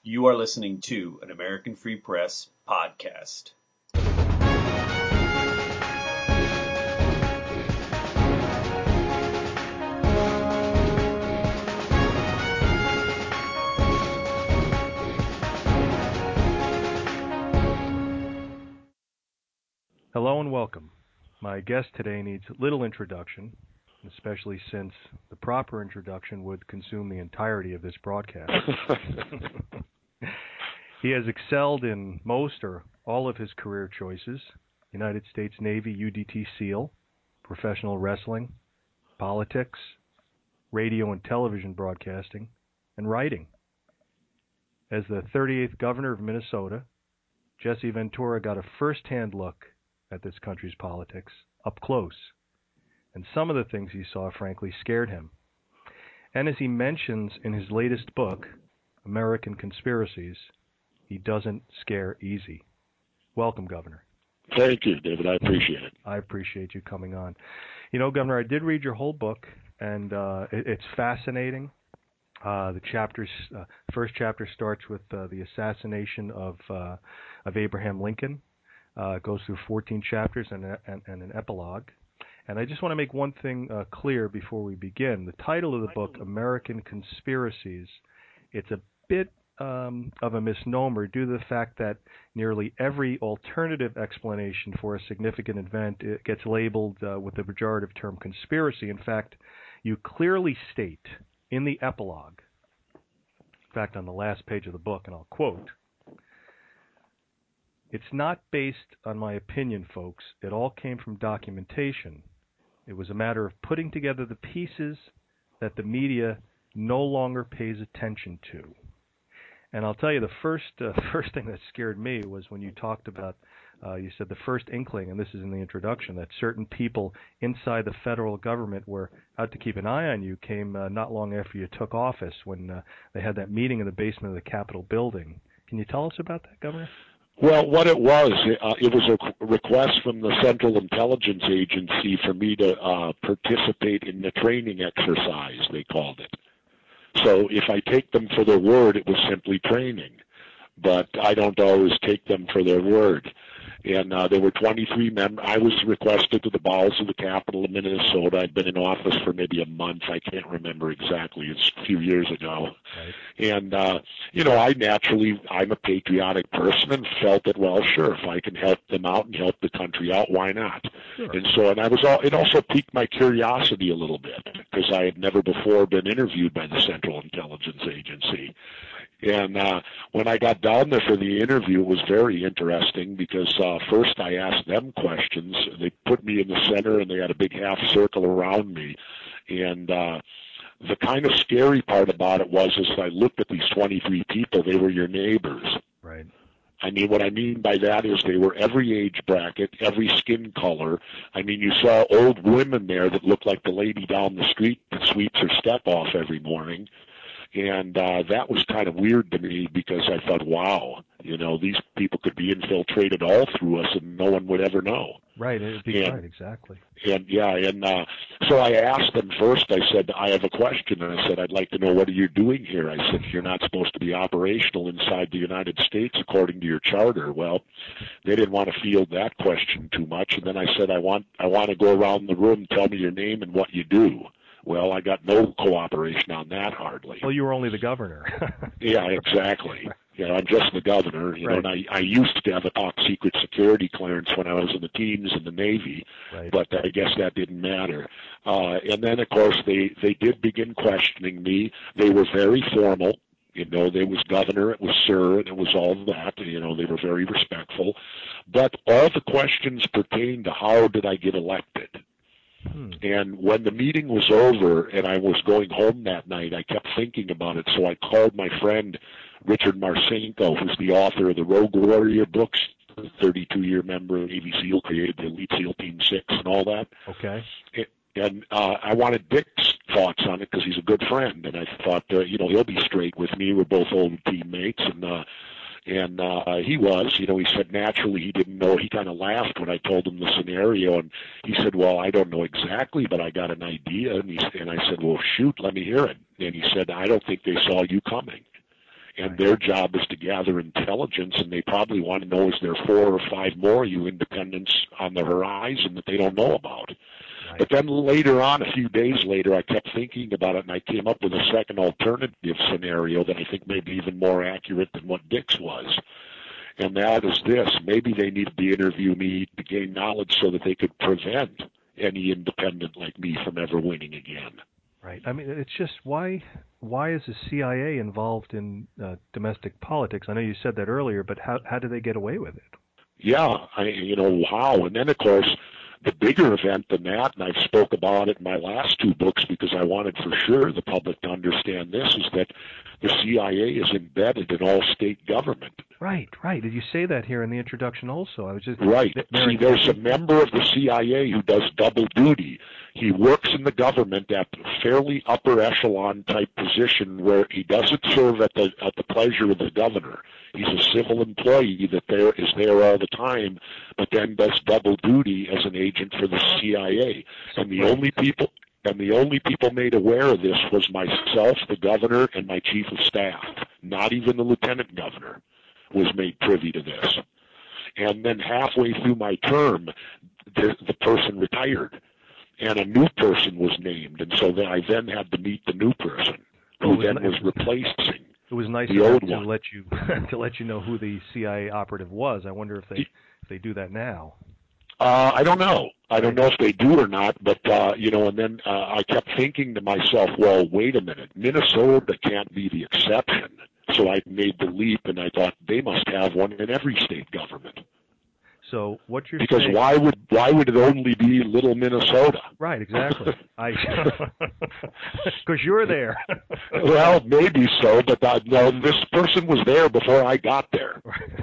You are listening to an American Free Press podcast. Hello and welcome. My guest today needs little introduction, especially since the proper introduction would consume the entirety of this broadcast. He has excelled in most or all of his career choices: United States Navy UDT SEAL, professional wrestling, politics, radio and television broadcasting, and writing. As the 38th governor of Minnesota, Jesse Ventura got a first-hand look at this country's politics up close, and some of the things he saw, frankly, scared him. And as he mentions in his latest book, American Conspiracies, he doesn't scare easy. Welcome, Governor. Thank you, David. I appreciate it. I appreciate you coming on. You know, Governor, I did read your whole book, and it's fascinating. The first chapter starts with the assassination of Abraham Lincoln. It goes through 14 chapters and an epilogue. And I just want to make one thing clear before we begin. The title of the book, American Conspiracies, it's a bit of a misnomer due to the fact that nearly every alternative explanation for a significant event gets labeled with the pejorative term conspiracy. In fact, you clearly state in the epilogue, in fact, on the last page of the book, and I'll quote, "It's not based on my opinion, folks. It all came from documentation. It was a matter of putting together the pieces that the media no longer pays attention to." And I'll tell you, the first thing that scared me was when you talked about, you said the first inkling, and this is in the introduction, that certain people inside the federal government were out to keep an eye on you came not long after you took office when they had that meeting in the basement of the Capitol building. Can you tell us about that, Governor? Well, what it was a request from the Central Intelligence Agency for me to participate in the training exercise, they called it. So if I take them for their word, it was simply training. But I don't always take them for their word. And there were 23 members. I was requested to the bowels of the Capitol of Minnesota. I'd been in office for maybe a month. I can't remember exactly. It's a few years ago. Right. And, I'm a patriotic person and felt that, well, sure, if I can help them out and help the country out, why not? Sure. And so, it also piqued my curiosity a little bit because I had never before been interviewed by the Central Intelligence Agency. And when I got down there for the interview, it was very interesting because first I asked them questions. They put me in the center, and they had a big half circle around me. And the kind of scary part about it was as I looked at these 23 people, they were your neighbors. Right. I mean, what I mean by that is they were every age bracket, every skin color. I mean, you saw old women there that looked like the lady down the street that sweeps her step off every morning. And that was kind of weird to me because I thought, wow, these people could be infiltrated all through us and no one would ever know. Right, right, exactly. And so I asked them first, I said, I have a question. And I said, I'd like to know, what are you doing here? I said, you're not supposed to be operational inside the United States according to your charter. Well, they didn't want to field that question too much. And then I said, I want to go around the room, tell me your name and what you do. Well, I got no cooperation on that hardly. Well, you were only the governor. Yeah, exactly. I'm just the governor, right. And I used to have a top secret security clearance when I was in the teams in the Navy, right. But I guess that didn't matter. And then, of course, they did begin questioning me. They were very formal. There was governor, it was sir, and it was all that. They were very respectful. But all the questions pertained to how did I get elected. And when the meeting was over and I was going home that night, I kept thinking about it. So I called my friend Richard Marcinko, who's the author of the Rogue Warrior books, 32-year member of Navy SEAL, created the Elite SEAL Team 6 and all that. Okay. And I wanted Dick's thoughts on it because he's a good friend. And I thought, he'll be straight with me. We're both old teammates. And he was, he said naturally he didn't know. He kind of laughed when I told him the scenario, and he said, well, I don't know exactly, but I got an idea. And I said, well, shoot, let me hear it. And he said, I don't think they saw you coming. And their job is to gather intelligence, and they probably want to know, is there 4 or 5 more you independents on the horizon that they don't know about? Right. But then later on, a few days later, I kept thinking about it, and I came up with a second alternative scenario that I think may be even more accurate than what Dick's was. And that is this: maybe they needed to interview me to gain knowledge so that they could prevent any independent like me from ever winning again. Right. I mean, it's just why is the CIA involved in domestic politics? I know you said that earlier, but how do they get away with it? Yeah, how? And then, of course, the bigger event than that, and I've spoke about it in my last 2 books because I wanted for sure the public to understand this, is that the CIA is embedded in all state government. Right. Did you say that here in the introduction also? I was just right. See, there's a member of the CIA who does double duty. He works in the government at a fairly upper echelon type position where he doesn't serve at the pleasure of the governor. He's a civil employee that is there all the time, but then does double duty as an agent for the CIA. And the only people made aware of this was myself, the governor, and my chief of staff. Not even the lieutenant governor was made privy to this. And then halfway through my term, the person retired, and a new person was named. And so I then had to meet the new person, who then was replacing. It was nice the old to one. let you know who the CIA operative was. I wonder if they do that now. I don't know. I don't know if they do or not, but, and then I kept thinking to myself, well, wait a minute, Minnesota can't be the exception. So I made the leap, and I thought they must have one in every state government. So what you're because saying... why would it only be little Minnesota? Right, exactly. Because you're there. Well, maybe so, but no, this person was there before I got there.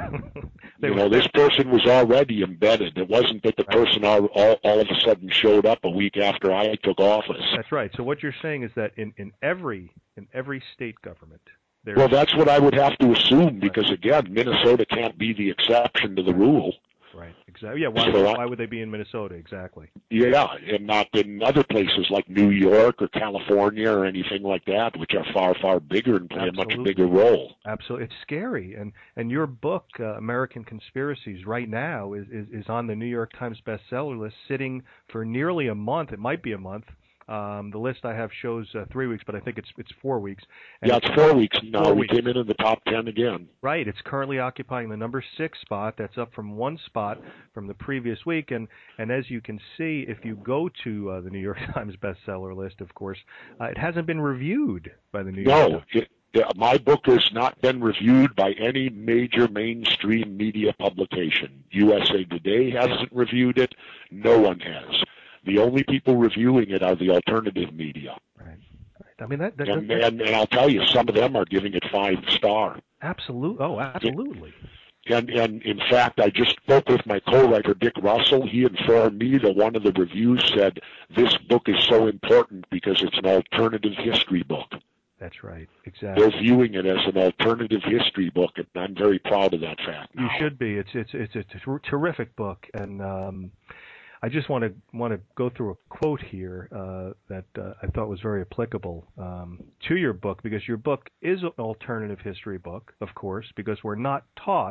This person was already embedded. It wasn't that the person all of a sudden showed up a week after I took office. That's right. So what you're saying is that in every state government, well, that's what I would have to assume, because again, Minnesota can't be the exception to the rule. Right, exactly. Yeah, why would they be in Minnesota, exactly? Yeah, and not in other places like New York or California or anything like that, which are far, far bigger and play a much bigger role. Absolutely. It's scary. And your book, American Conspiracies, right now is on the New York Times bestseller list, sitting for nearly a month. It might be a month. The list I have shows 3 weeks, but I think it's 4 weeks. And it's 4 weeks now. We came into the top 10 again. Right. It's currently occupying the number 6 spot. That's up from 1 spot from the previous week. And as you can see, if you go to the New York Times bestseller list, of course, it hasn't been reviewed by the New York Times. My book has not been reviewed by any major mainstream media publication. USA Today hasn't reviewed it. No one has. The only people reviewing it are the alternative media. Right. I mean and I'll tell you, some of them are giving it 5-star. Absolutely. Oh, absolutely. And in fact, I just spoke with my co-writer Dick Russell. He informed me that one of the reviews said this book is so important because it's an alternative history book. That's right. Exactly. They're viewing it as an alternative history book, and I'm very proud of that fact. You should be. It's a terrific book, and I just want to go through a quote here that I thought was very applicable to your book, because your book is an alternative history book, of course, because we weren't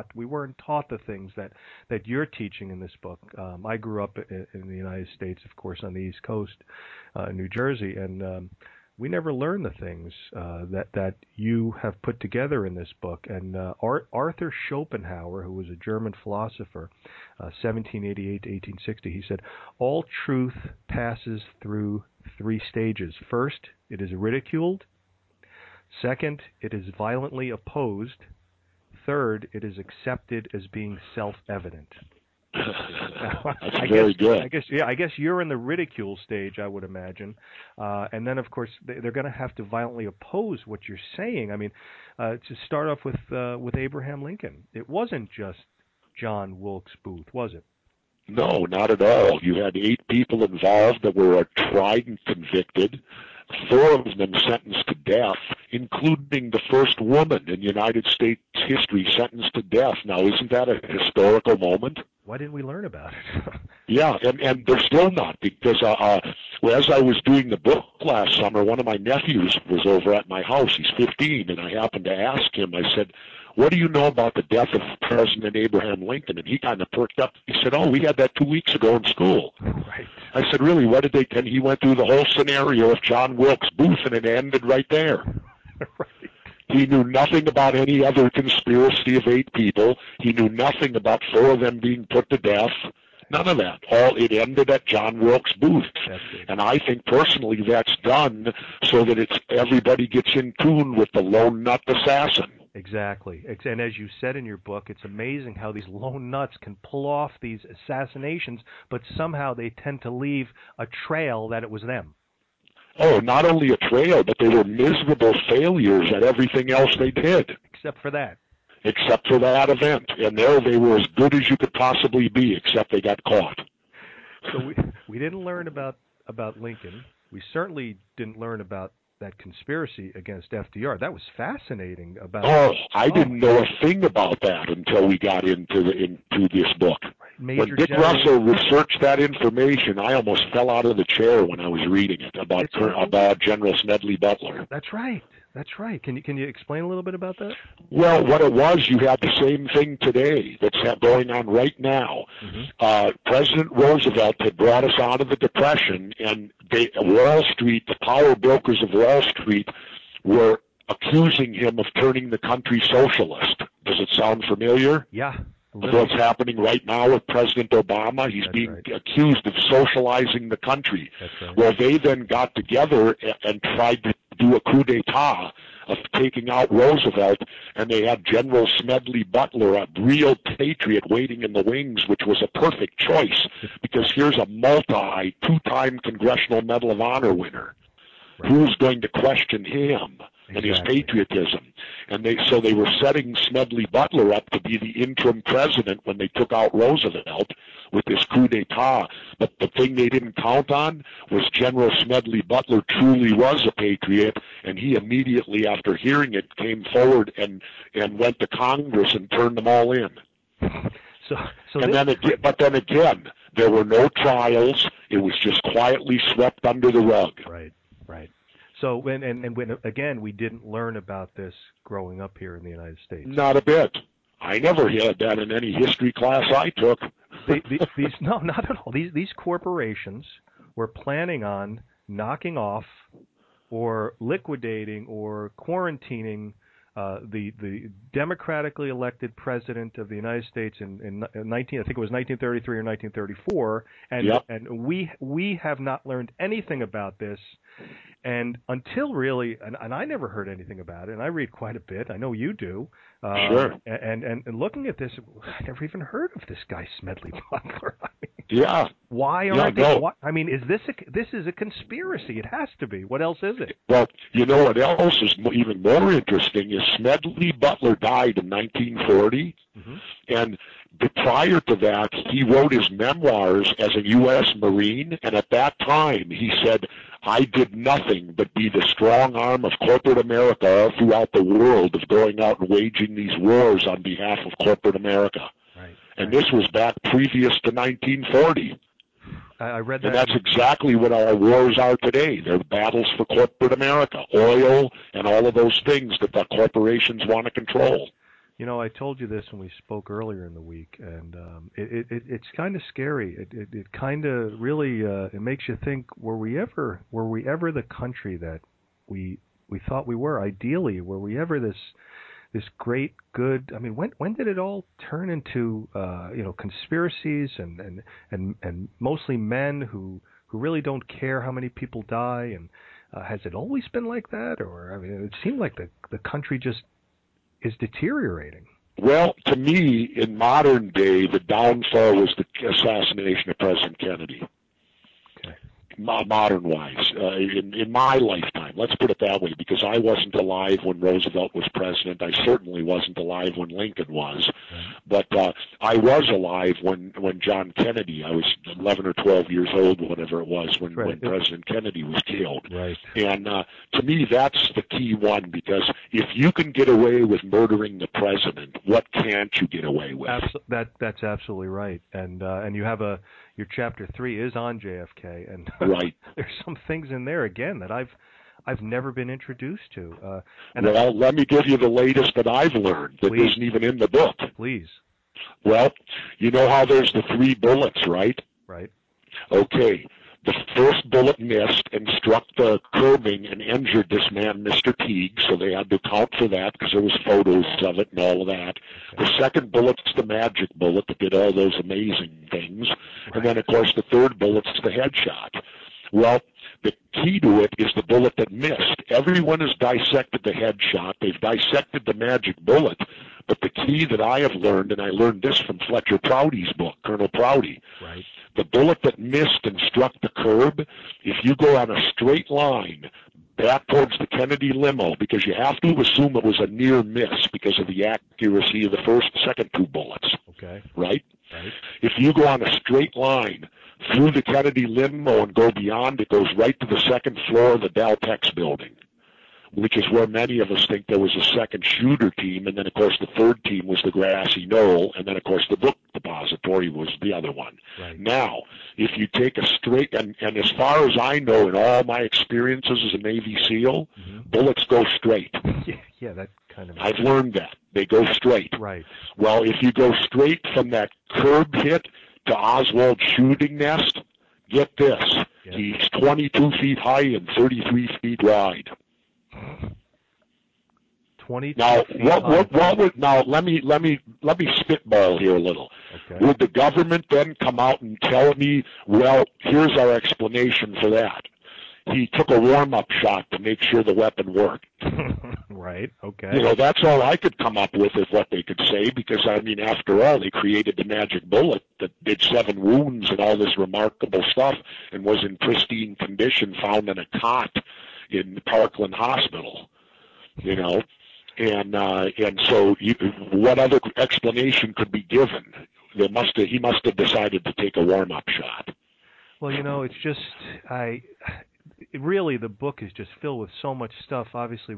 taught the things that you're teaching in this book. I grew up in the United States, of course, on the East Coast, New Jersey, and we never learned the things that you have put together in this book. And Arthur Schopenhauer, who was a German philosopher, 1788 to 1860, he said, all truth passes through 3 stages. First, it is ridiculed. Second, it is violently opposed. Third, it is accepted as being self-evident. That's very good. I guess you're in the ridicule stage, I would imagine, and then of course they're going to have to violently oppose what you're saying. I mean, to start off with Abraham Lincoln, it wasn't just John Wilkes Booth, was it? No, not at all. You had 8 people involved that were tried and convicted. 4 of them sentenced to death, including the first woman in United States history sentenced to death. Now, isn't that a historical moment? Why didn't we learn about it? Yeah, and they're still not, because as I was doing the book last summer, one of my nephews was over at my house. He's 15, and I happened to ask him, I said, what do you know about the death of President Abraham Lincoln? And he kind of perked up. He said, oh, we had that 2 weeks ago in school. Right. I said, really, what did they, and he went through the whole scenario of John Wilkes Booth, and it ended right there. Right. He knew nothing about any other conspiracy of 8 people. He knew nothing about 4 of them being put to death. None of that. It ended at John Wilkes Booth. And I think personally that's done so that everybody gets in tune with the lone nut assassin. Exactly. And as you said in your book, it's amazing how these lone nuts can pull off these assassinations, but somehow they tend to leave a trail that it was them. Oh, not only a trail, but they were miserable failures at everything else they did. Except for that. Except for that event. And there they were as good as you could possibly be, except they got caught. So we didn't learn about Lincoln. We certainly didn't learn about that conspiracy against FDR. That was fascinating. I didn't know a thing about that until we got into this book. When Dick Russell researched that information, I almost fell out of the chair when I was reading it about General Smedley Butler. That's right. That's right. Can you explain a little bit about that? Well, what it was, you have the same thing today that's going on right now. Mm-hmm. President Roosevelt had brought us out of the Depression, and Wall Street, the power brokers of Wall Street, were accusing him of turning the country socialist. Does it sound familiar? Yeah. What's happening right now with President Obama? He's being accused of socializing the country. Right. Well, they then got together and tried to do a coup d'etat of taking out Roosevelt, and they had General Smedley Butler, a real patriot, waiting in the wings, which was a perfect choice, because here's a two-time Congressional Medal of Honor winner. Right. Who's going to question him and his patriotism? And so they were setting Smedley Butler up to be the interim president when they took out Roosevelt with this coup d'etat. But the thing they didn't count on was General Smedley Butler truly was a patriot, and he immediately, after hearing it, came forward and went to Congress and turned them all in. But then again, there were no trials. It was just quietly swept under the rug. Right. Right. So when again, we didn't learn about this growing up here in the United States. Not a bit. I never had that in any history class I took. No, not at all. These corporations were planning on knocking off or liquidating or quarantining the democratically elected president of the United States in I think it was 1933 or 1934, and we have not learned anything about this, and until really, and I never heard anything about it, and I read quite a bit. I know you do. Sure. And looking at this, I never even heard of this guy Smedley Butler. Yeah. Why aren't they? No. I mean, this is a conspiracy? It has to be. What else is it? Well, you know what else is even more interesting is Smedley Butler died in 1940, mm-hmm. and prior to that, he wrote his memoirs as a U.S. Marine, and at that time he said, I did nothing but be the strong arm of corporate America all throughout the world of going out and waging these wars on behalf of corporate America. Right. And this was back previous to 1940. I read that. And that's exactly what our wars are today. They're battles for corporate America, oil, and all of those things that the corporations want to control. You know, I told you this when we spoke earlier in the week, and it's kind of scary. It kind of really it makes you think: were we ever the country that we thought we were? Ideally, were we ever this great good? I mean, when did it all turn into conspiracies and mostly men who really don't care how many people die? And has it always been like that? Or I mean, it seemed like the country just is deteriorating. Well, to me, in modern day, the downfall was the assassination of President Kennedy. Okay. modern-wise, in my lifetime. Let's put it that way, because I wasn't alive when Roosevelt was president. I certainly wasn't alive when Lincoln was. But I was alive when John Kennedy, I was 11 or 12 years old, whatever it was, when President Kennedy was killed. Right. And to me, that's the key one, because if you can get away with murdering the president, what can't you get away with? That's absolutely right. And you have your chapter 3 is on JFK, and right. There's some things in there again that I've never been introduced to. Let me give you the latest that I've learned that Please. isn't even in the book. Please. Well, you know how there's the 3 bullets, right? Right. Okay. The first bullet missed and struck the curbing and injured this man, Mr. Teague, so they had to account for that because there was photos of it and all of that. Okay. The second bullet's the magic bullet that did all those amazing things. Right. And then, of course, the third bullet's the headshot. Well, the key to it is the bullet that missed. Everyone has dissected the headshot. They've dissected the magic bullet. But the key that I have learned, and I learned this from Fletcher Prouty's book, Colonel Prouty, right. The bullet that missed and struck the curb, if you go on a straight line back towards the Kennedy limo, because you have to assume it was a near miss because of the accuracy of the second 2 bullets. Okay. Right? If you go on a straight line through the Kennedy limo and go beyond, it goes right to the second floor of the Daltex building, which is where many of us think there was a second shooter team, and then, of course, the third team was the grassy knoll, and then, of course, the book depository was the other one. Right. Now, if you take a straight, and as far as I know in all my experiences as a Navy SEAL, bullets go straight. Yeah, that kind of... I've learned that. They go straight. Right. Well, if you go straight from that curb hit to Oswald's shooting nest, get this. Yeah. He's 22 feet high and 33 feet wide. 22 now, feet what would now? Let me spitball here a little. Okay. Would the government then come out and tell me, well, here's our explanation for that? He took a warm-up shot to make sure the weapon worked. Right. Okay. You know, that's all I could come up with is what they could say, because I mean, after all, they created the magic bullet that did 7 wounds and all this remarkable stuff, and was in pristine condition, found in a cot in Parkland Hospital, you know, and so what other explanation could be given? He must have decided to take a warm-up shot. Well, you know, it's just really the book is just filled with so much stuff. Obviously,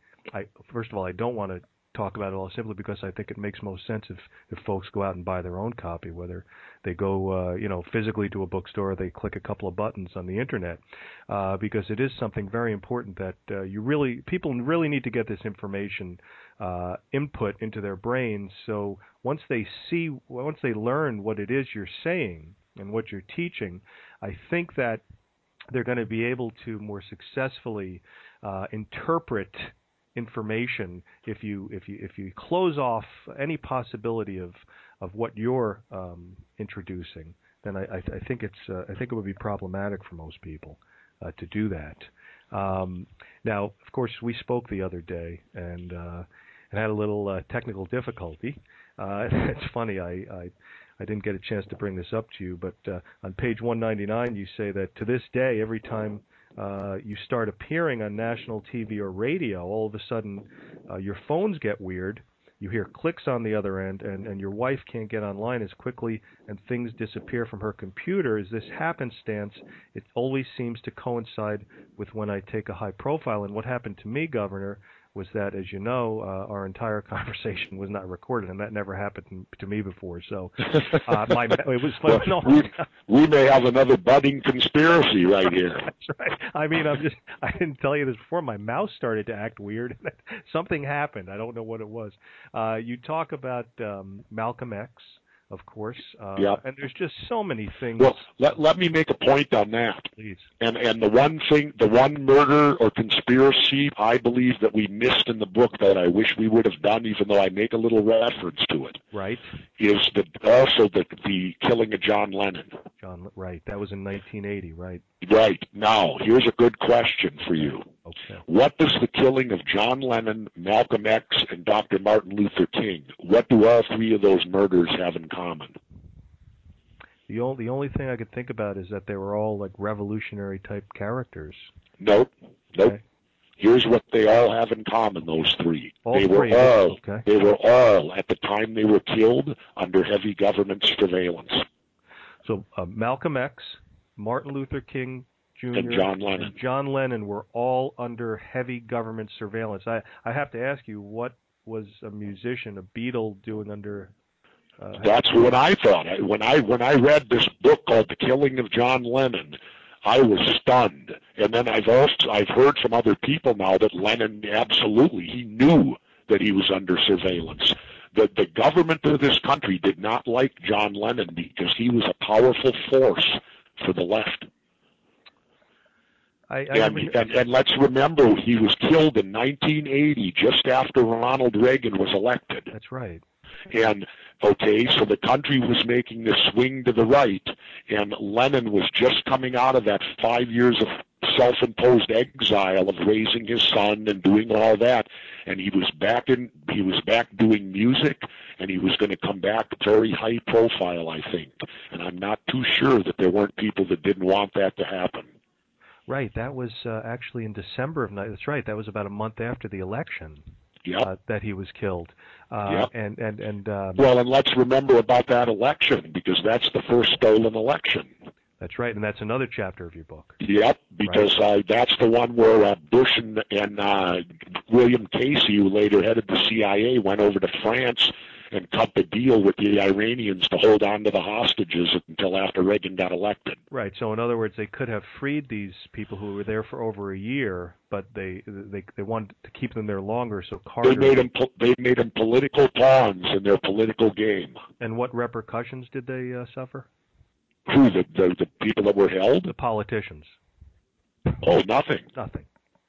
first of all, I don't want to talk about it all simply because I think it makes most sense if folks go out and buy their own copy, whether they go physically to a bookstore or they click a couple of buttons on the internet, because it is something very important that people really need to get this information input into their brains. So once they learn what it is you're saying and what you're teaching, I think that they're going to be able to more successfully interpret information if you close off any possibility of what you're introducing. Then I think it would be problematic for most people to do that. Now, of course, we spoke the other day and had a little technical difficulty. It's funny, I didn't get a chance to bring this up to you, but on page 199 you say that to this day, every time you start appearing on national TV or radio, all of a sudden your phones get weird, you hear clicks on the other end, and your wife can't get online as quickly, and things disappear from her computer. Is this happenstance? It always seems to coincide with when I take a high profile. And what happened to me, Governor, was that, as you know, our entire conversation was not recorded, and that never happened to me before. So, it was well, we may have another budding conspiracy right here. That's right. I mean, I didn't tell you this before. My mouse started to act weird. Something happened. I don't know what it was. You talk about Malcolm X, of course, yep. And there's just so many things. Well, let me make a point on that. Please. And the one murder or conspiracy I believe that we missed in the book that I wish we would have done, even though I make a little reference to it. Right. Is also the killing of John Lennon. Right. That was in 1980. Right. Right. Now, here's a good question for you. Okay. What does the killing of John Lennon, Malcolm X, and Dr. Martin Luther King, what do all 3 of those murders have in common? The only thing I could think about is that they were all like revolutionary type characters. Nope. Okay. Here's what they all have in common, those three. All They three. were all, at the time they were killed, under heavy government surveillance. So Malcolm X, Martin Luther King Jr., and John Lennon. and John Lennon were all under heavy government surveillance. I have to ask you, what was a musician, a Beatle, doing under... That's what I thought. When I read this book called The Killing of John Lennon, I was stunned. And then I've heard from other people now that Lennon he knew that he was under surveillance. The government of this country did not like John Lennon because he was a powerful force for the left. And let's remember, he was killed in 1980, just after Ronald Reagan was elected. That's right. And, okay, so the country was making this swing to the right, and Lennon was just coming out of that 5 years of self-imposed exile of raising his son and doing all that, and he was back doing music, and he was going to come back very high profile, I think. And I'm not too sure that there weren't people that didn't want that to happen. Right, that was actually in December of... That's right, that was about a month after the election. Yep. That he was killed. Yep. Well, and let's remember about that election, because that's the first stolen election. That's right, and that's another chapter of your book. Yep, because that's the one where Bush and William Casey, who later headed the CIA, went over to France and cut the deal with the Iranians to hold on to the hostages until after Reagan got elected. Right. So in other words, they could have freed these people who were there for over a year, but they wanted to keep them there longer. So Carter... They made them political pawns in their political game. And what repercussions did they suffer? Who, the people that were held? The politicians. Oh, nothing. Nothing.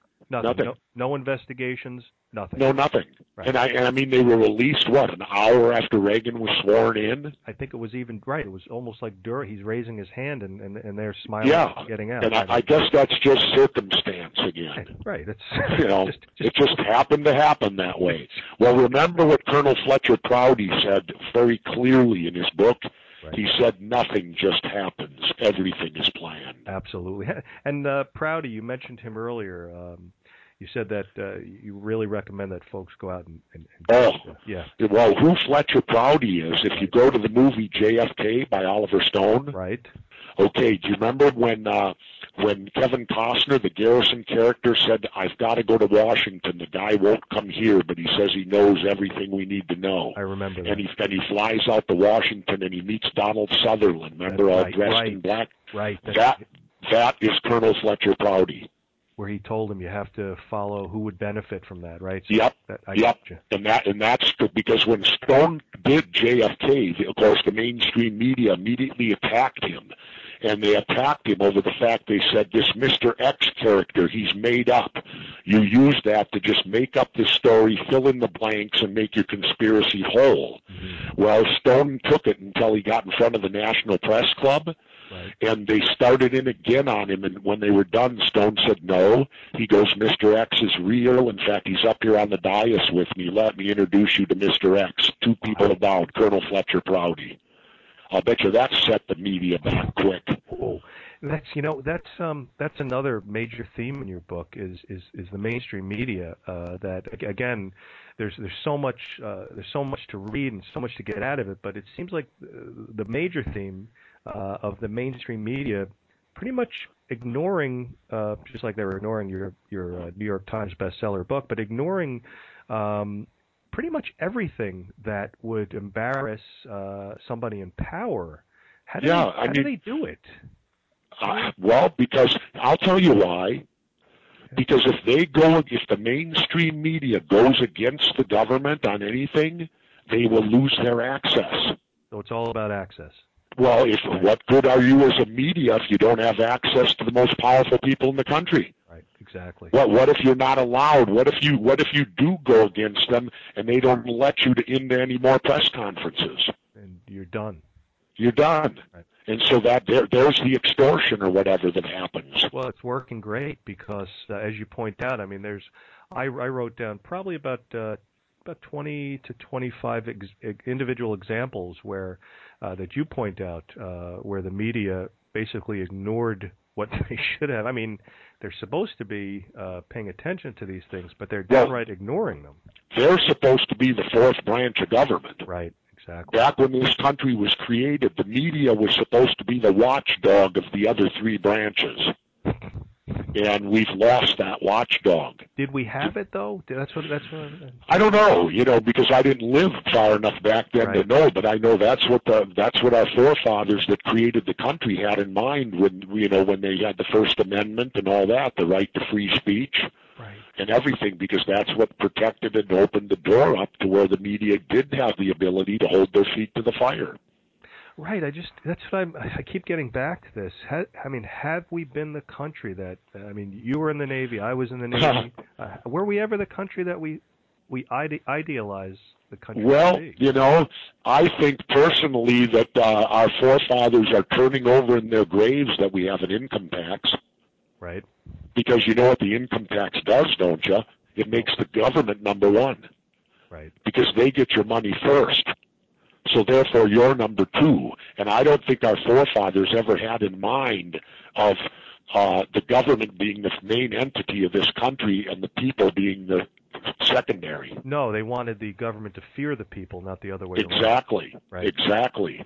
No investigations. Nothing. No, nothing. Right. And I mean, they were released, an hour after Reagan was sworn in? I think it was even, right, it was almost like he's raising his hand and they're smiling getting out. And I guess that's just circumstance again. Right. It's, it just happened to happen that way. Well, remember what Colonel Fletcher Prouty said very clearly in his book? Right. He said, nothing just happens. Everything is planned. Absolutely. And Prouty, you mentioned him earlier. You said that you really recommend that folks go out and yeah. Well, who Fletcher Prouty is, if you go to the movie JFK by Oliver Stone. Right. Okay, do you remember when Kevin Costner, the Garrison character, said, I've got to go to Washington. The guy won't come here, but he says he knows everything we need to know. I remember that. And he flies out to Washington and he meets Donald Sutherland, remember, all dressed in black? Right. That is Colonel Fletcher Prouty. Where he told him you have to follow who would benefit from that, right? So yep. And that's because when Stone did JFK, of course, the mainstream media immediately attacked him. And they attacked him over the fact they said, this Mr. X character, he's made up. You use that to just make up this story, fill in the blanks, and make your conspiracy whole. Mm-hmm. Well, Stone took it until he got in front of the National Press Club. Right. And they started in again on him, and when they were done, Stone said, no. He goes, Mr. X is real. In fact, he's up here on the dais with me. Let me introduce you to Mr. X. Two people about Colonel Fletcher Prouty. I'll bet you that set the media back quick. Oh, that's another major theme in your book is the mainstream media. That again, there's so much to read and so much to get out of it, but it seems like the major theme of the mainstream media pretty much ignoring, just like they were ignoring your New York Times bestseller book, but ignoring pretty much everything that would embarrass somebody in power. How do they do it? Well, because I'll tell you why. Because if the mainstream media goes against the government on anything, they will lose their access. So it's all about access. Well, what good are you as a media if you don't have access to the most powerful people in the country? Right, exactly. What if you're not allowed? What if you do go against them and they don't let you into any more press conferences? And you're done. You're done. Right. And so there's the extortion or whatever that happens. Well, it's working great because, as you point out, I mean, I wrote down probably about about 20 to 25 individual examples where that you point out where the media basically ignored what they should have. I mean, they're supposed to be paying attention to these things, but they're downright ignoring them. They're supposed to be the fourth branch of government. Right, exactly. Back when this country was created, the media was supposed to be the watchdog of the other three branches. And we've lost that watchdog. Did we have it though? That's what. I don't know, because I didn't live far enough back then to know. But I know that's what our forefathers that created the country had in mind when they had the First Amendment and all that, the right to free speech, and everything, because that's what protected and opened the door up to where the media did have the ability to hold their feet to the fire. Right. That's what I keep getting back to this. Have we been the country that? You were in the Navy. I was in the Navy. Were we ever the country that we idealize the country? Well, I think personally that our forefathers are turning over in their graves that we have an income tax. Right. Because you know what the income tax does, don't you? It makes the government number one. Right. Because they get your money first. So therefore, you're number two. And I don't think our forefathers ever had in mind of the government being the main entity of this country and the people being the secondary. No, they wanted the government to fear the people, not the other way around. Exactly. Right. Exactly.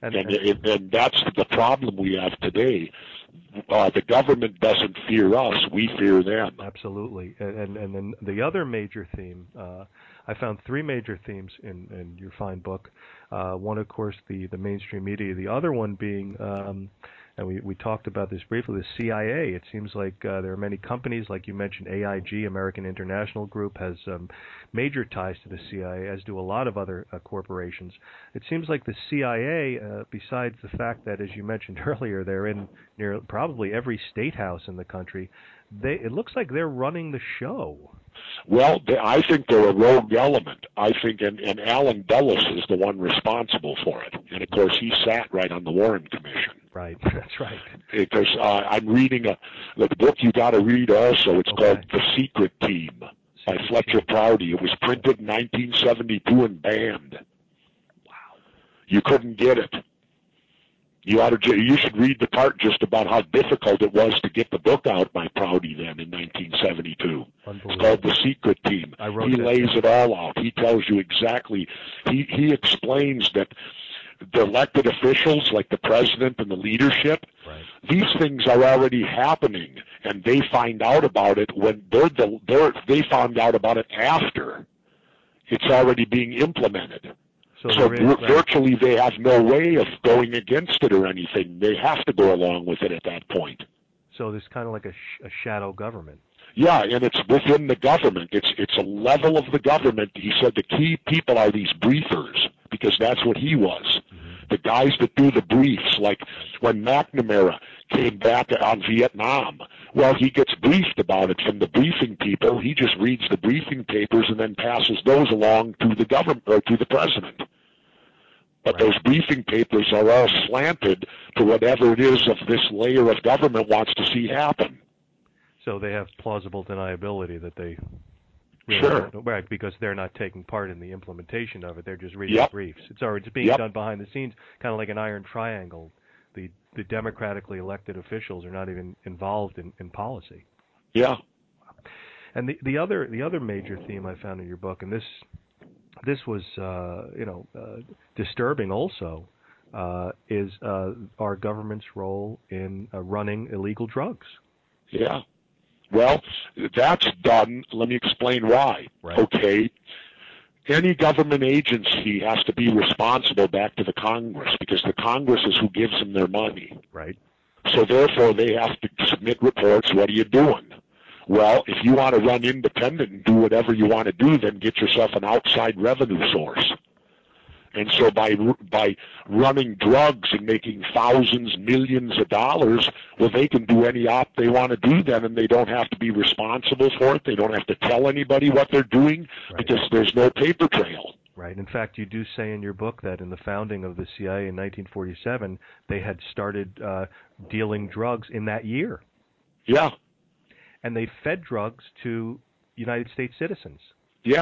And that's the problem we have today. The government doesn't fear us; we fear them. Absolutely. And then the other major theme, I found three major themes in your fine book. One, of course, the mainstream media. The other one being, and we talked about this briefly, the CIA. It seems like there are many companies, like you mentioned, AIG, American International Group, has major ties to the CIA, as do a lot of other corporations. It seems like the CIA, besides the fact that, as you mentioned earlier, they're in near probably every state house in the country, it looks like they're running the show. Well, I think they're a rogue element. I think, and Alan Dulles is the one responsible for it. And, of course, he sat right on the Warren Commission. Right, that's right. Because I'm reading the book you got to read also. It's called The Secret Team by Fletcher Prouty. It was printed in 1972 and banned. Wow. You couldn't get it. You should read the part just about how difficult it was to get the book out by Prouty then in 1972. It's called The Secret Team. He lays it all out. He tells you exactly. He explains that the elected officials, like the president and the leadership, these things are already happening, and they find out about it when they found out about it after it's already being implemented. So virtually they have no way of going against it or anything. They have to go along with it at that point. So there's kind of like a shadow government. Yeah, and it's within the government. It's a level of the government. He said the key people are these briefers, because that's what he was. Mm-hmm. The guys that do the briefs, like when McNamara came back on Vietnam. Well, he gets briefed about it from the briefing people. He just reads the briefing papers and then passes those along to the government or to the president. But those briefing papers are all slanted to whatever it is of this layer of government wants to see happen. So they have plausible deniability that they really don't, right, because they're not taking part in the implementation of it. They're just reading briefs. It's being done behind the scenes, kind of like an iron triangle. The democratically elected officials are not even involved in policy. Yeah. And the other major theme I found in your book, and this was disturbing also, is our government's role in running illegal drugs. Yeah. Well, that's done. Let me explain why. Right. Okay. Any government agency has to be responsible back to the Congress, because the Congress is who gives them their money. Right. So therefore, they have to submit reports. What are you doing? Well, if you want to run independent and do whatever you want to do, then get yourself an outside revenue source. And so by running drugs and making thousands, millions of dollars, well, they can do any op they want to do then, and they don't have to be responsible for it. They don't have to tell anybody what they're doing, because there's no paper trail. Right. In fact, you do say in your book that in the founding of the CIA in 1947, they had started dealing drugs in that year. Yeah. And they fed drugs to United States citizens. Yeah.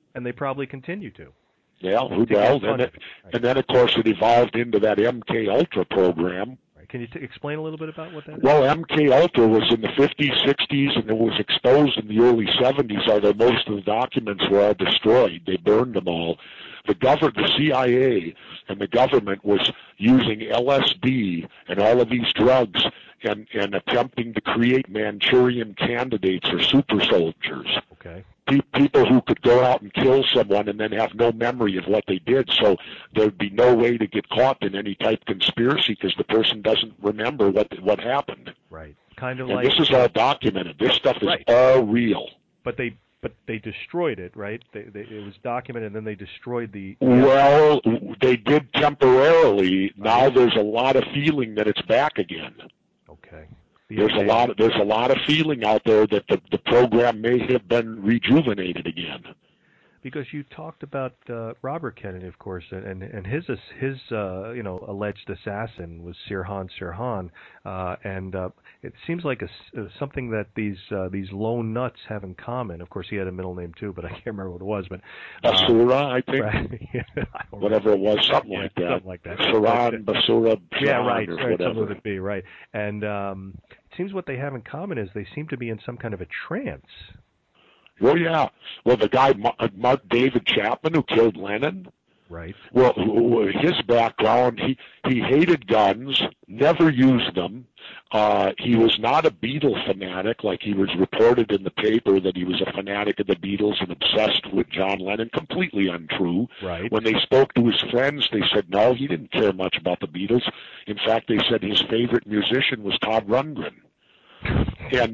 And they probably continue to. Yeah, who knows? And then, of course, it evolved into that MK Ultra program. Right. Can you explain a little bit about what that is? Well, MK Ultra was in the 50s, 60s, and it was exposed in the early 70s, although most of the documents were all destroyed. They burned them all. The CIA and the government was using LSD and all of these drugs and attempting to create Manchurian candidates or super soldiers. Okay. People who could go out and kill someone and then have no memory of what they did, so there'd be no way to get caught in any type of conspiracy because the person doesn't remember what happened. Right. Kind of and like this is all documented. This stuff is all real. But they destroyed it, right? It was documented, and then they destroyed the. Well, they did temporarily. Now there's a lot of feeling that it's back again. Okay. There's a lot of feeling out there that the program may have been rejuvenated again. Because you talked about Robert Kennedy, of course, and his alleged assassin was Sirhan Sirhan, and it seems like something that these lone nuts have in common. Of course, he had a middle name too, but I can't remember what it was. But Basura, I think. Right. Whatever it was, something like that. Something like that. Sirhan, Basura, yeah, right. Whatever. Something with a B, right. And it seems what they have in common is they seem to be in some kind of a trance. Well, yeah. Well, the guy, Mark David Chapman, who killed Lennon. Right. Well, his background, he hated guns, never used them. He was not a Beatle fanatic, like he was reported in the paper that he was a fanatic of the Beatles and obsessed with John Lennon. Completely untrue. Right. When they spoke to his friends, they said, no, he didn't care much about the Beatles. In fact, they said his favorite musician was Todd Rundgren. And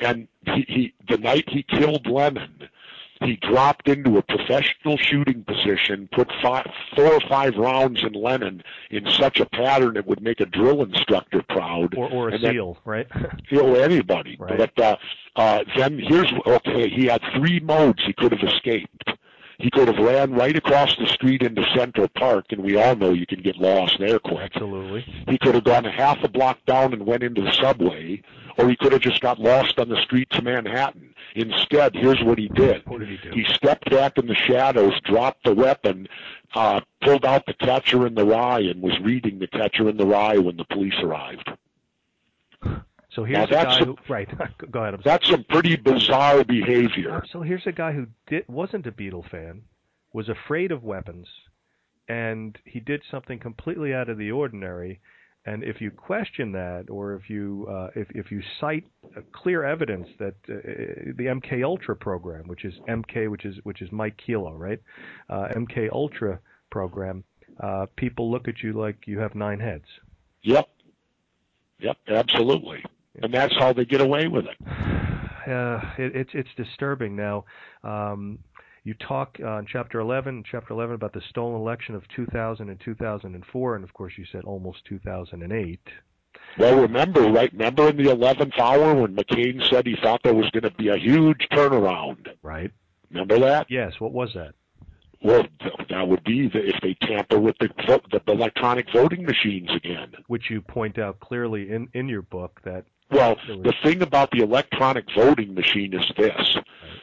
he the night he killed Lennon, he dropped into a professional shooting position, put 4 or 5 rounds in Lennon in such a pattern it would make a drill instructor proud. Or a SEAL, right? Anybody. Right. But then he had 3 modes he could have escaped. He could have ran right across the street into Central Park, and we all know you can get lost there quick. Absolutely. He could have gone a half a block down and went into the subway, or he could have just got lost on the streets of Manhattan. Instead, here's what he did. What did he do? He stepped back in the shadows, dropped the weapon, pulled out the Catcher in the Rye, and was reading the Catcher in the Rye when the police arrived. So here's a guy who... Right. Go ahead. That's some pretty bizarre behavior. So here's a guy who wasn't a Beatle fan, was afraid of weapons, and he did something completely out of the ordinary. And if you question that, or if you cite clear evidence that the MK Ultra program, which is MK, which is Mike Kilo, right? MK Ultra program, people look at you like you have 9 heads. Yep, absolutely. And that's how they get away with it. It's disturbing. Now, you talk in Chapter 11 about the stolen election of 2000 and 2004, and of course you said almost 2008. Well, remember in the 11th hour when McCain said he thought there was going to be a huge turnaround? Right. Remember that? Yes. What was that? Well, that would be if they tamper with the electronic voting machines again. Which you point out clearly in your book that... Well, the thing about the electronic voting machine is this.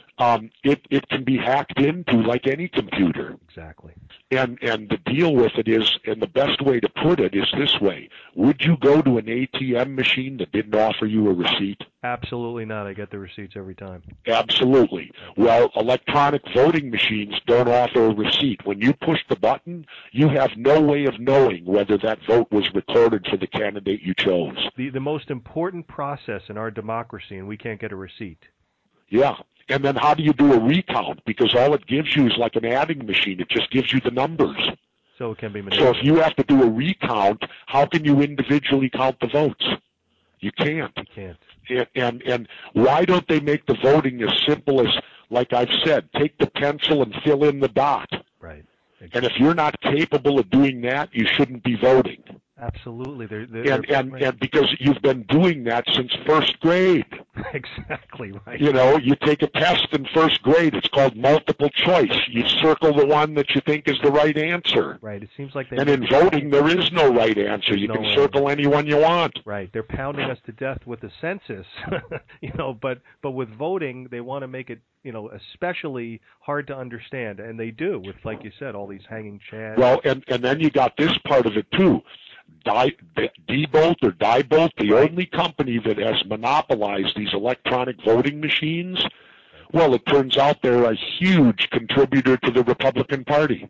It can be hacked into like any computer. Exactly. And the deal with it is, and the best way to put it is this way. Would you go to an ATM machine that didn't offer you a receipt? Absolutely not. I get the receipts every time. Absolutely. Well, electronic voting machines don't offer a receipt. When you push the button, you have no way of knowing whether that vote was recorded for the candidate you chose. The most important process in our democracy, and we can't get a receipt. Yeah. And then how do you do a recount? Because all it gives you is like an adding machine. It just gives you the numbers. So it can be manipulated. So if you have to do a recount, how can you individually count the votes? You can't. You can't. And why don't they make the voting as simple as, like I've said, take the pencil and fill in the dot? Right. Exactly. And if you're not capable of doing that, you shouldn't be voting. Absolutely. And because you've been doing that since first grade. Exactly right. You know, you take a test in first grade. It's called multiple choice. You circle the one that you think is the right answer. Right. It seems like and in voting, there is no right answer. You can circle any one you want. Right. They're pounding us to death with the census, you know, but with voting, they want to make it, you know, especially hard to understand, and they do with, like you said, all these hanging chads. Well, and then you got this part of it too. Diebold, the only company that has monopolized these electronic voting machines, well, it turns out they're a huge contributor to the Republican Party.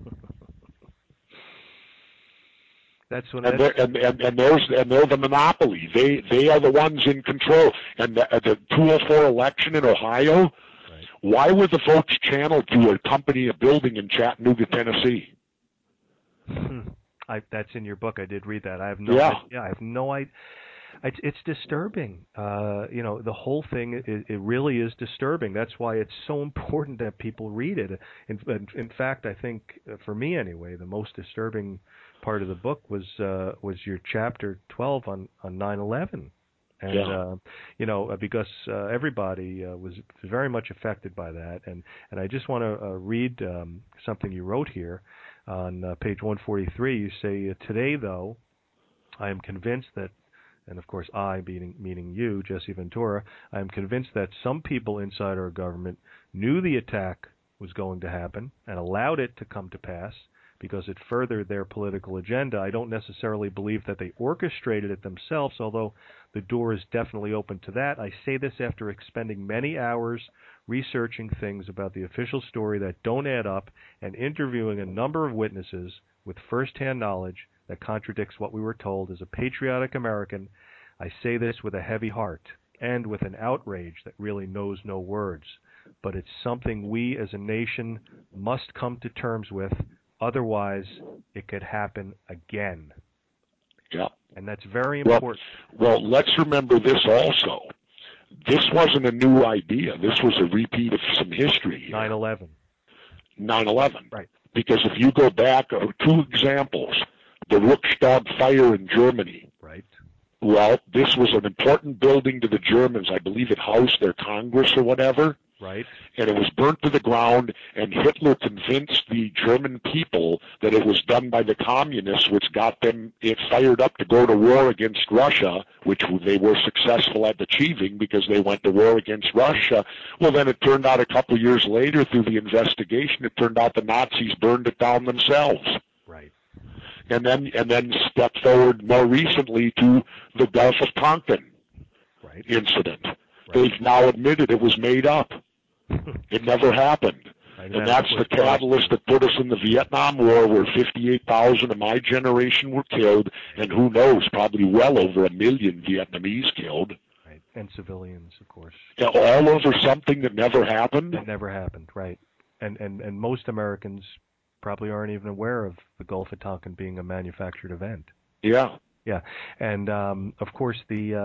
That's what and they're the monopoly. They are the ones in control. And the 204 election in Ohio, right. Why were the votes channeled to a company, a building in Chattanooga, Tennessee? That's in your book. I did read that. I have no idea. I have no idea. It's disturbing. You know, the whole thing, it really is disturbing. That's why it's so important that people read it. In fact, I think, for me anyway, the most disturbing part of the book was your chapter 12 on 9/11. And, you know, because everybody was very much affected by that. And I just want to read something you wrote here. On page 143, you say, today, though, I am convinced that, and of course I, meaning you, Jesse Ventura, I am convinced that some people inside our government knew the attack was going to happen and allowed it to come to pass because it furthered their political agenda. I don't necessarily believe that they orchestrated it themselves, although the door is definitely open to that. I say this after expending many hours researching things about the official story that don't add up and interviewing a number of witnesses with first-hand knowledge that contradicts what we were told. As a patriotic American, I say this with a heavy heart and with an outrage that really knows no words. But it's something we as a nation must come to terms with. Otherwise, it could happen again. Yeah. And that's very important. Well, let's remember this also. This wasn't a new idea. This was a repeat of some history. 9/11. 9/11. Right. Because if you go back, two examples, the Reichstag fire in Germany. Right. Well, this was an important building to the Germans. I believe it housed their Congress or whatever. Right. And it was burnt to the ground, and Hitler convinced the German people that it was done by the communists, which got them fired up to go to war against Russia, which they were successful at achieving because they went to war against Russia. Well, then it turned out a couple of years later through the investigation, it turned out the Nazis burned it down themselves. Right. And then step forward more recently to the Gulf of Tonkin incident. Right. They've now admitted it was made up. It never happened. Right. And that's the catalyst that put us in the Vietnam War, where 58,000 of my generation were killed, and who knows, probably well over 1 million Vietnamese killed. Right. And civilians, of course. Yeah, all over something that never happened? That never happened, right. And most Americans probably aren't even aware of the Gulf of Tonkin being a manufactured event. Yeah. Yeah. And, of course,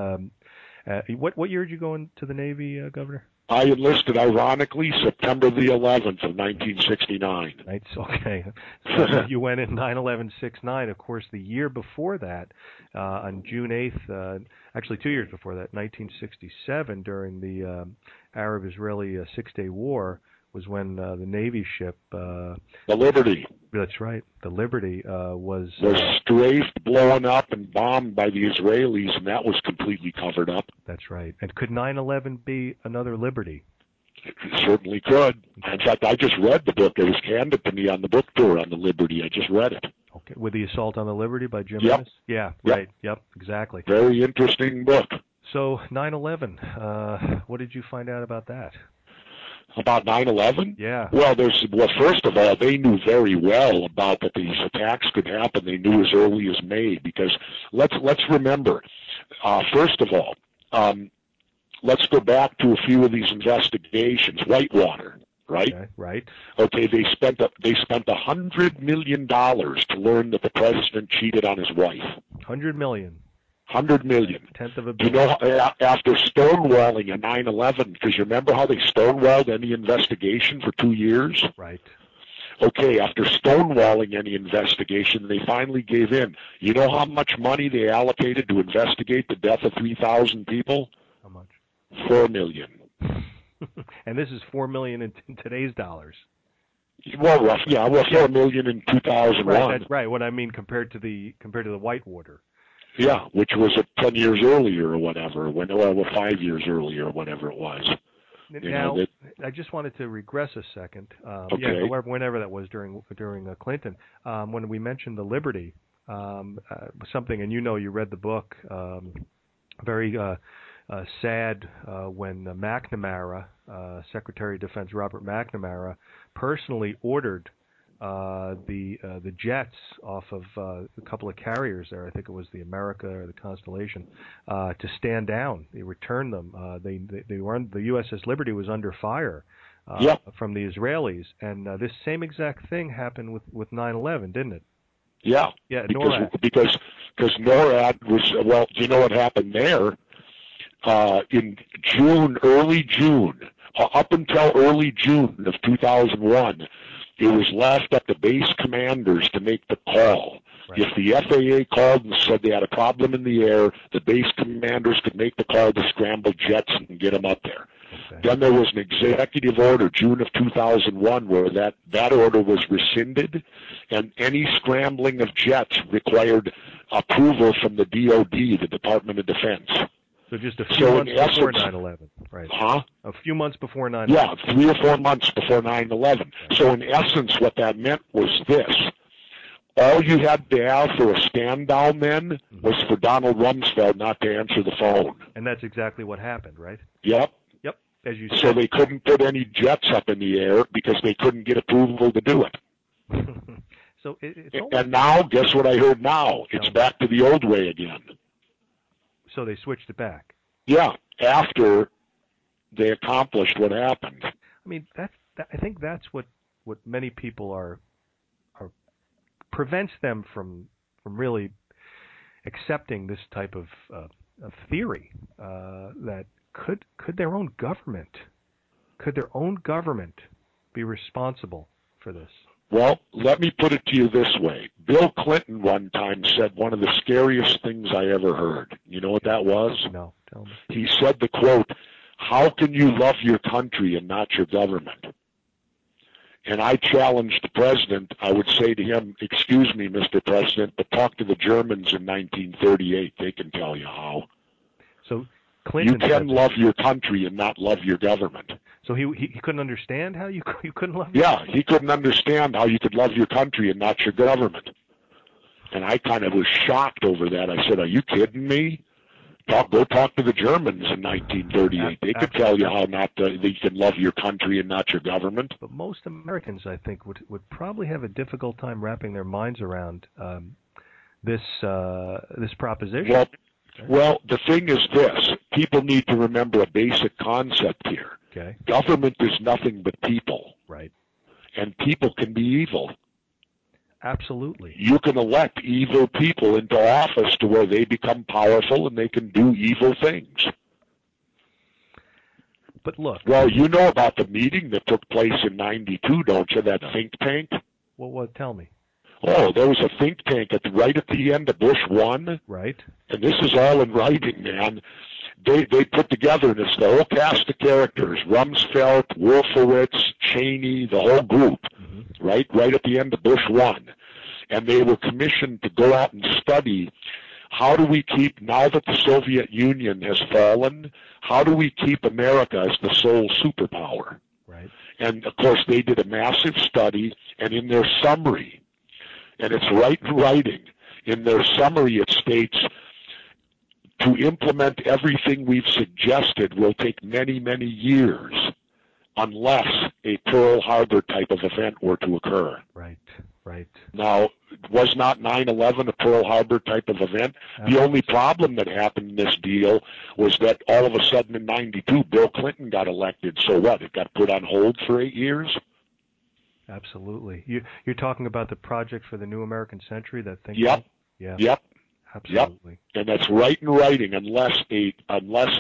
what year did you go into the Navy, Governor? I enlisted, ironically, September the 11th of 1969. Right, okay. So you went in 9/11/69. Of course, the year before that, on June 8th, actually 2 years before that, 1967, during the Arab-Israeli Six-Day War, was when the Navy ship... the Liberty. That's right. The Liberty was strafed, blown up, and bombed by the Israelis, and that was completely covered up. That's right. And could 9/11 be another Liberty? It certainly could. In fact, I just read the book. It was handed to me on the book tour on the Liberty. I just read it. Okay. With the Assault on the Liberty by Jim Yep. Ennis? Yeah, right. Yep, exactly. Very interesting book. So 9/11, what did you find out about that? About 9/11? Yeah. Well, first of all, they knew very well about that these attacks could happen. They knew as early as May, because let's remember, first of all, let's go back to a few of these investigations. Whitewater, right? Okay, right. Okay, they spent $100 million to learn that the president cheated on his wife. $100 million. $100 million. $1/10 of a Do you billion. know, after stonewalling in 9/11, because you remember how they stonewalled any investigation for 2 years? Right. Okay, after stonewalling any investigation, they finally gave in. You know how much money they allocated to investigate the death of 3,000 people? How much? $4 million. And this is $4 million in today's dollars. Well, $4 million in 2001. Right, that's right. What I mean compared to the Whitewater. Yeah, which was 10 years earlier or whatever, 5 years earlier or whatever it was. Now, I just wanted to regress a second. Okay. Yeah, whenever that was during Clinton, when we mentioned the Liberty, something, and you read the book, very sad when McNamara, Secretary of Defense Robert McNamara, personally ordered the jets off of a couple of carriers there. I think it was the America or the Constellation, to stand down. They returned them. They were the USS Liberty was under fire from the Israelis, and this same exact thing happened with 9/11, didn't it? Yeah. Yeah, because NORAD was, well, do you know what happened there? In early June, up until early June of 2001, it was left at the base commanders to make the call. Right. If the FAA called and said they had a problem in the air, the base commanders could make the call to scramble jets and get them up there. Okay. Then there was an executive order, June of 2001, where that order was rescinded, and any scrambling of jets required approval from the DOD, the Department of Defense. So just a few months before 9/11, right? Huh? A few months before 9/11. Yeah, 3 or 4 months before 9/11. Right. So in essence, what that meant was this. All you had to have for a stand down then was for Donald Rumsfeld not to answer the phone. And that's exactly what happened, right? Yep. Yep, as you said. So they couldn't put any jets up in the air because they couldn't get approval to do it. So and now, guess what I heard now? It's back to the old way again. So they switched it back. Yeah, after they accomplished what happened. I mean, I think that's what many people are prevents them from really accepting this type of theory that could their own government be responsible for this? Well, let me put it to you this way. Bill Clinton one time said one of the scariest things I ever heard. You know what that was? No, tell me. He said the quote, "How can you love your country and not your government?" And I challenged the president. I would say to him, "Excuse me, Mr. President, but talk to the Germans in 1938. They can tell you how." So Clinton, you can love your country and not love your government. So he couldn't understand how you couldn't love. Yeah, he couldn't understand how you could love your country and not your government. And I kind of was shocked over that. I said, "Are you kidding me? Go talk to the Germans in 1938. They could tell you how you can love your country and not your government." But most Americans, I think, would probably have a difficult time wrapping their minds around this proposition. Well, the thing is this. People need to remember a basic concept here. Okay. Government is nothing but people. Right. And people can be evil. Absolutely. You can elect evil people into office to where they become powerful and they can do evil things. But look. Well, you know about the meeting that took place in 92, don't you, that think tank? Well, tell me. Oh, there was a think tank right at the end of Bush 1. Right. And this is all in writing, man. They put together, and it's the whole cast of characters, Rumsfeld, Wolfowitz, Cheney, the whole group, right at the end of Bush 1. And they were commissioned to go out and study how do we keep, now that the Soviet Union has fallen, how do we keep America as the sole superpower? Right. And, of course, they did a massive study, and in their summary, and it's right in writing, in their summary it states, to implement everything we've suggested will take many, many years unless a Pearl Harbor type of event were to occur. Right. Now, was not 9/11 a Pearl Harbor type of event? The only problem that happened in this deal was that all of a sudden in 92, Bill Clinton got elected. So what? It got put on hold for 8 years? Absolutely. You're talking about the Project for the New American Century, that thing? Yep. Yeah. Yep. Absolutely. Yep. And that's right in writing, unless a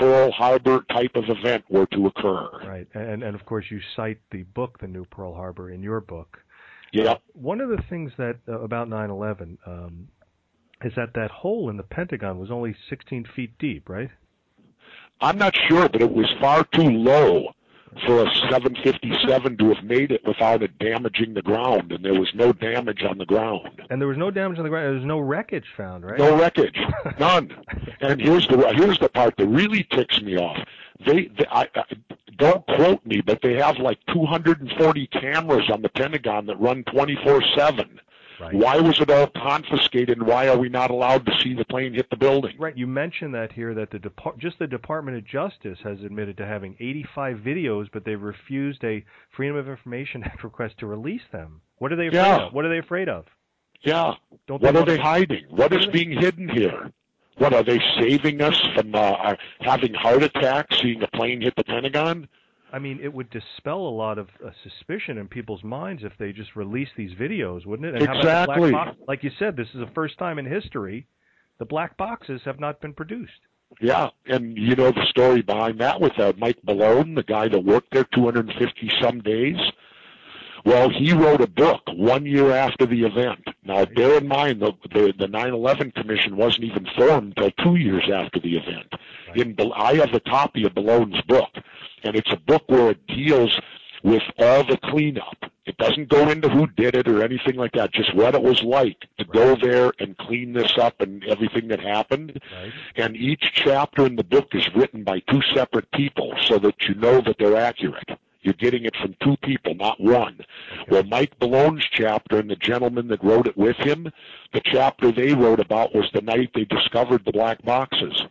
Pearl Harbor type of event were to occur. Right, and of course you cite the book, The New Pearl Harbor, in your book. Yeah. One of the things that about 9/11 is that hole in the Pentagon was only 16 feet deep, right? I'm not sure, but it was far too low for a 757 to have made it without it damaging the ground, and there was no damage on the ground. And there was no damage on the ground. There was no wreckage found, right? No wreckage, none. And here's the part that really ticks me off. I don't quote me, but they have like 240 cameras on the Pentagon that run 24/7. Right. Why was it all confiscated, and why are we not allowed to see the plane hit the building? Right. You mentioned that here, that the Department of Justice has admitted to having 85 videos, but they've refused a Freedom of Information Act request to release them. What are they afraid of? What are they afraid of? Yeah. What are they hiding? What is being hidden here? What, are they saving us from having heart attacks seeing a plane hit the Pentagon? I mean, it would dispel a lot of suspicion in people's minds if they just released these videos, wouldn't it? And exactly. How about the black box? Like you said, this is the first time in history the black boxes have not been produced. Yeah, and you know the story behind that with Mike Malone, the guy that worked there 250-some days? Well, he wrote a book 1 year after the event. Now, bear in mind, the 9/11 Commission wasn't even formed until 2 years after the event. Right. I have a copy of Malone's book, and it's a book where it deals with all the cleanup. It doesn't go into who did it or anything like that, just what it was like to go there and clean this up and everything that happened. Right. And each chapter in the book is written by two separate people so that you know that they're accurate. You're getting it from two people, not one. Okay. Well, Mike Malone's chapter and the gentleman that wrote it with him, the chapter they wrote about was the night they discovered the black boxes.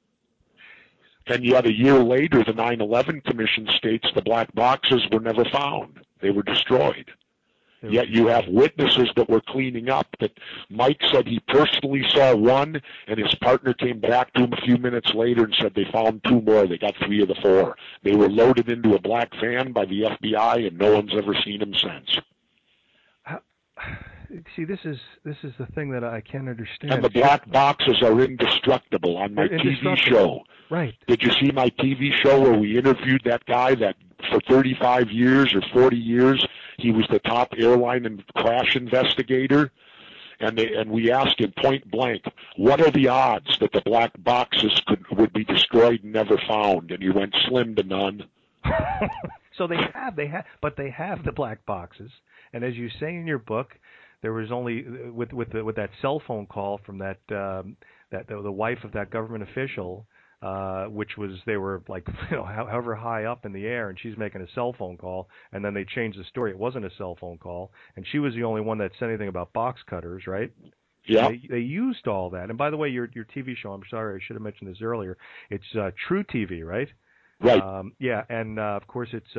And yet a year later, the 9/11 Commission states the black boxes were never found. They were destroyed. Yet you have witnesses that were cleaning up that Mike said he personally saw one, and his partner came back to him a few minutes later and said they found two more. They got 3 of the 4. They were loaded into a black van by the FBI, and no one's ever seen them since. See, this is the thing that I can't understand. And the black boxes are indestructible on my TV show. Right. Did you see my TV show where we interviewed that guy that for 35 years or 40 years, he was the top airline and crash investigator? And we asked him point blank, what are the odds that the black boxes would be destroyed and never found? And he went slim to none. So they have the black boxes. And as you say in your book, there was only with that cell phone call from the wife of that government official, which was, they were like, however high up in the air, and she's making a cell phone call, and then they changed the story. It wasn't a cell phone call, and she was the only one that said anything about box cutters, right? Yeah. They used all that. And by the way, your TV show, I'm sorry, I should have mentioned this earlier. It's True TV, right? Right. Yeah, and of course it's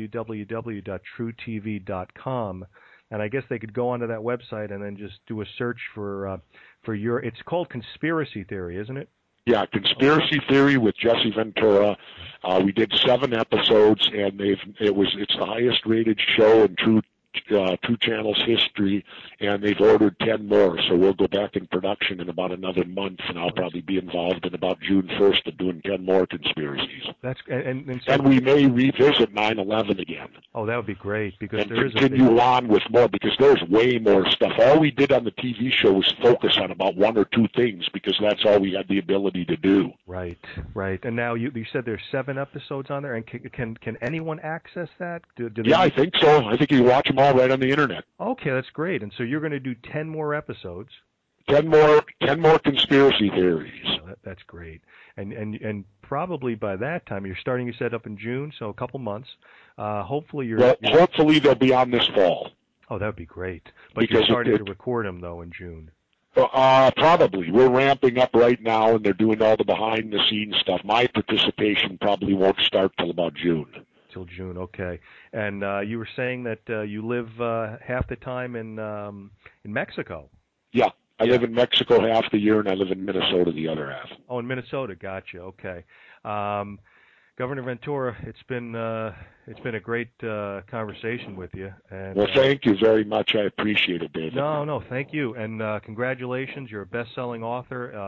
www.truetv.com. And I guess they could go onto that website and then just do a search for your. It's called Conspiracy Theory, isn't it? Yeah, Conspiracy Theory with Jesse Ventura. We did 7 episodes, and it's the highest rated show in True Channel's history, and they've ordered 10 more. So we'll go back in production in about another month, and I'll probably be involved in about June 1st of doing 10 more conspiracies. That's and we may revisit 9/11 again. Oh, that would be great, because and continue on with more, because there's way more stuff. All we did on the TV show was focus on about 1 or 2 things, because that's all we had the ability to do. Right. And now you said there's 7 episodes on there, and can anyone access that? Yeah, I think so. I think you watch them all right on the internet. Okay, that's great. And so you're going to do 10 more episodes. 10 more conspiracy theories. Oh, that's great. And probably by that time, you're starting to set up in June, so a couple months. Hopefully hopefully they'll be on this fall. Oh, that would be great. But because you're starting to record them, though, in June. Probably. We're ramping up right now, and they're doing all the behind-the-scenes stuff. My participation probably won't start till about June. Till June, okay. And you were saying that you live half the time in Mexico. Yeah, I live in Mexico half the year, and I live in Minnesota the other half. Oh, in Minnesota, gotcha. Okay. Governor Ventura, it's been a great conversation with you. And, well, thank you very much. I appreciate it, David. No, thank you, and congratulations. You're a best-selling author.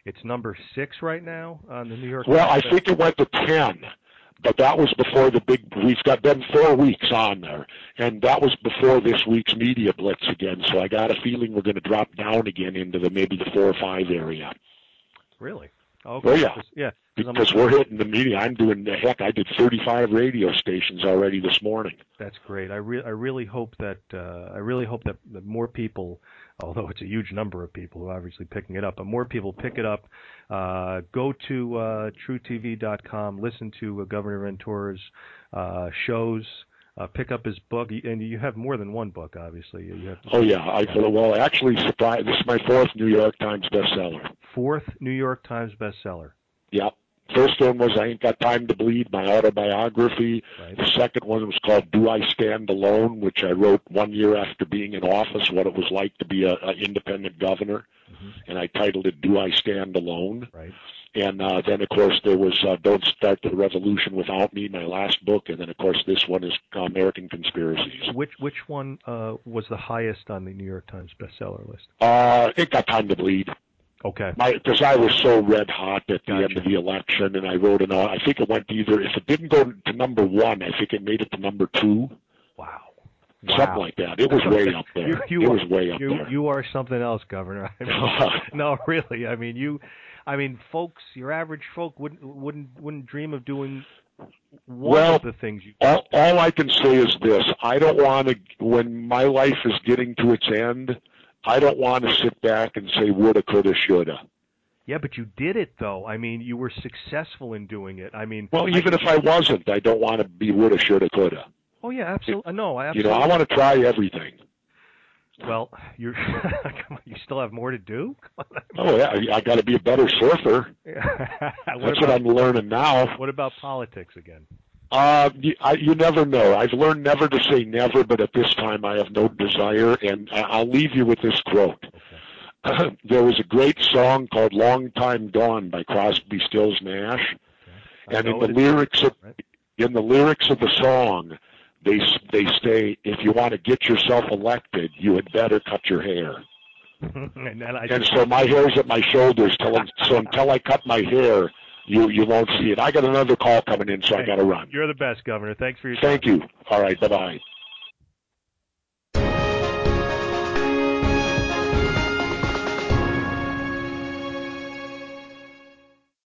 It's number 6 right now on the New York Well, I Times. think it went to 10, but that was before the big. We've got been 4 weeks on there, and that was before this week's media blitz again. So I got a feeling we're going to drop down again into maybe the 4 or 5 area. Really? Okay. Oh yeah. Yeah. Because we're hitting the media. I'm doing the heck. I did 35 radio stations already this morning. That's great. I really hope that more people, although it's a huge number of people who are obviously picking it up, but more people pick it up. Go to TrueTV.com, listen to Governor Ventura's shows. Pick up his book, and you have more than one book, obviously. You have, Actually, surprised. This is my 4th New York Times bestseller. 4th New York Times bestseller. Yep. First one was I Ain't Got Time to Bleed, my autobiography. Right. The second one was called Do I Stand Alone, which I wrote 1 year after being in office, what it was like to be an independent governor. Mm-hmm. And I titled it Do I Stand Alone? Right. And then, of course, there was Don't Start the Revolution Without Me, my last book. And then, of course, this one is American Conspiracies. Which one was the highest on the New York Times bestseller list? Ain't Got Time to Bleed. Okay. Because I was so red hot at the end of the election, and I wrote I think it went either, if it didn't go to number 1, I think it made it to number 2. Wow. Something like that. It was way up there. It was way up there. You are something else, Governor. I mean, no, really. I mean, folks, your average folk wouldn't dream of doing one of the things you do. All I can say is this. I don't want to, when my life is getting to its end, I don't want to sit back and say woulda, coulda, shoulda. Yeah, but you did it, though. I mean, you were successful in doing it. I mean, well, even if I wasn't, I don't want to be woulda, shoulda, coulda. Oh yeah, absolutely. No, absolutely. I want to try everything. Well, you still have more to do. Oh yeah, I got to be a better surfer. That's what I'm learning now. What about politics again? You never know. I've learned never to say never, but at this time I have no desire, and I'll leave you with this quote. Okay. There was a great song called Long Time Gone by Crosby, Stills, Nash. Okay. And in the lyrics of the song, they say, if you want to get yourself elected, you had better cut your hair. And so my hair's at my shoulders, so until I cut my hair, you won't see it. I got another call coming in, so I got to run. You're the best, Governor. Thanks for your time. Thank you. All right, bye-bye.